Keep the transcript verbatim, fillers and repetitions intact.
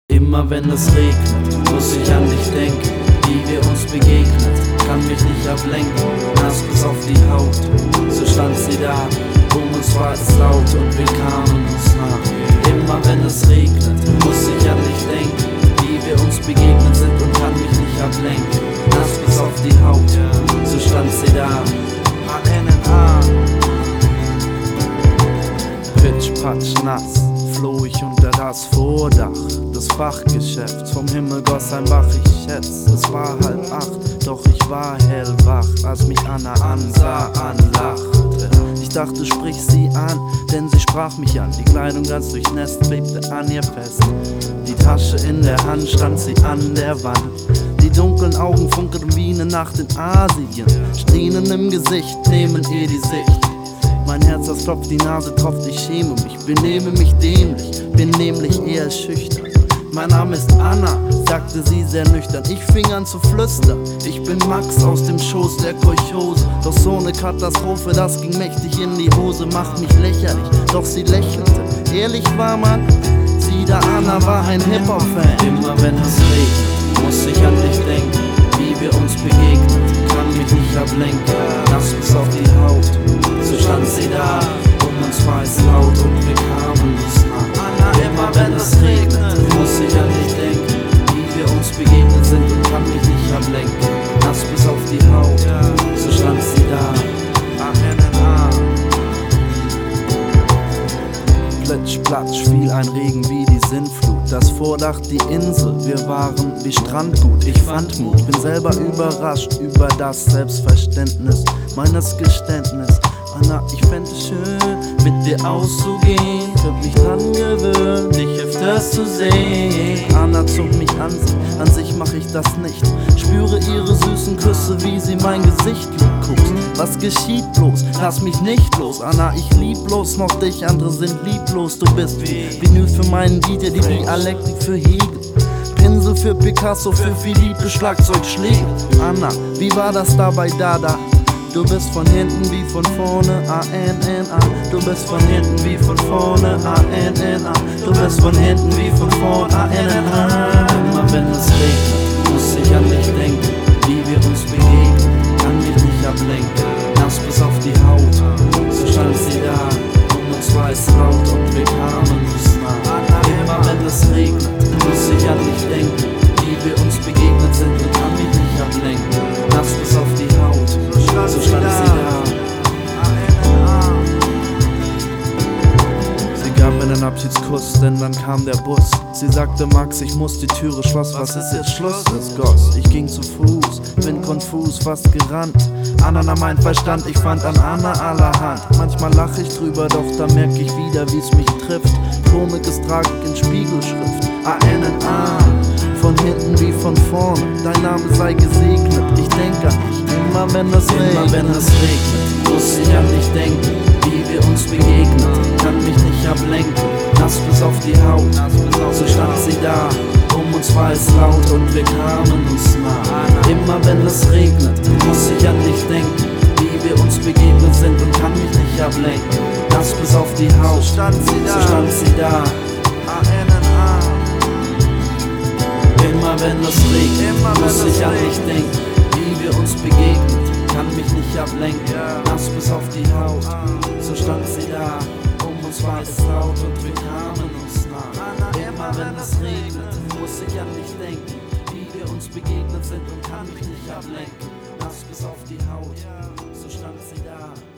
Immer wenn es regnet, muss ich an dich denken, wie wir uns begegnet, kann mich nicht ablenken, nass bis auf die Haut, so stand sie da, um uns war es laut und wir kamen uns nach. Immer wenn es regnet, muss ich an dich denken, wie wir uns begegnet sind und kann mich nicht ablenken, nass bis auf die Haut, so stand sie da. A N N A Pitsch, patsch, nass floh ich unter das Vordach des Fachgeschäfts. Vom Himmel goss ein Bach, ich schätz, es war halb acht, doch ich war hellwach, als mich Anna ansah, anlachte. Ich dachte, sprich sie an, denn sie sprach mich an. Die Kleidung ganz durchnässt, klebte an ihr fest. Die Tasche in der Hand stand sie an der Wand. Die dunklen Augen funkelten wie eine Nacht in Asien. Strähnen im Gesicht nehmen ihr die Sicht. Mein Herz, das klopft, die Nase tropft, ich schäme mich, benehme mich dämlich, bin nämlich eher schüchtern. Mein Name ist Anna, sagte sie sehr nüchtern. Ich fing an zu flüstern, ich bin Max aus dem Schoß der Kolchose. Doch so ne Katastrophe, das ging mächtig in die Hose, macht mich lächerlich, doch sie lächelte. Ehrlich war man, sie da Anna war ein Hip-Hop-Fan. Immer wenn es regnet, muss ich an dich denken, wie wir uns begegnet, kann mich nicht ablenken, nass bis auf die Haut. So stand sie da, um uns war es laut und wir kamen uns nah. Immer wenn es regnet, muss ich an dich denken, wie wir uns begegnet sind und kann mich nicht ablenken, nass bis auf die Haut, so stand sie da. A N N A Plitsch, platsch, fiel ein Regen wie die Sintflut. Das Vordach, die Insel, wir waren wie Strandgut. Ich fand Mut, bin selber überrascht über das Selbstverständnis meines Geständnis. Anna, ich fänd es schön, mit dir auszugehen. Hab mich dran gewöhnt, dich öfters zu sehen. Anna zog mich an sich, an sich mach ich das nicht. Spüre ihre süßen Küsse, wie sie mein Gesicht liebkost. Was geschieht bloß? Lass mich nicht los. Anna, ich lieb bloß noch dich, andere sind lieblos. Du bist wie Vinyl für meinen D J, die Dialektik für Hegel. Pinsel für Picasso, für Philippe, Schlagzeugschläge. Anna, wie war das da bei Dada? Du bist von hinten wie von vorne, A N N A. Du bist von hinten wie von vorne, A N N A. Du bist von hinten wie von vorne, A N N A. Immer wenn es regnet, muss ich an dich denken, wie wir uns begegnen, kann mich nicht ablenken, nass bis auf die Haut. So stand sie da, um uns war es laut und wir kamen uns nah. Immer wenn es regnet, muss ich an dich denken, wie wir uns begegnet sind und kann mich nicht ablenken, nass bis auf die Haut. So stand sie da. Sie gab mir einen Abschiedskuss, denn dann kam der Bus. Sie sagte, Max, ich muss die Türe schloss. Was ist jetzt Schluss? Es goss. Ich ging zu Fuß, bin konfus, fast gerannt. Anna nahm mein Verstand, ich fand an Anna allerhand. Manchmal lach ich drüber, doch da merk ich wieder, wie's mich trifft. Komik ist Tragik in Spiegelschrift. A N N A Von hinten wie von vorne, dein Name sei gesegnet. Ich denke an dich, immer wenn es regnet. Immer wenn es regnet, muss ich an dich denken, wie wir uns begegnet, kann mich nicht ablenken, nass bis auf die Haut. So stand sie da, um uns war es laut und wir kamen uns nah. Immer wenn es regnet, muss ich an dich denken, wie wir uns begegnet sind und kann mich nicht ablenken, nass bis auf die Haut. So stand sie da. A N N A Immer wenn es regnet, muss ich an dich denken, wie wir uns begegnet, kann mich nicht ablenken, nass bis auf die Haut. So stand sie da, um uns war es laut und wir kamen uns nah. Immer wenn es regnet, muss ich an dich denken, wie wir uns begegnet sind und kann mich nicht ablenken, nass bis auf die Haut. So stand sie da.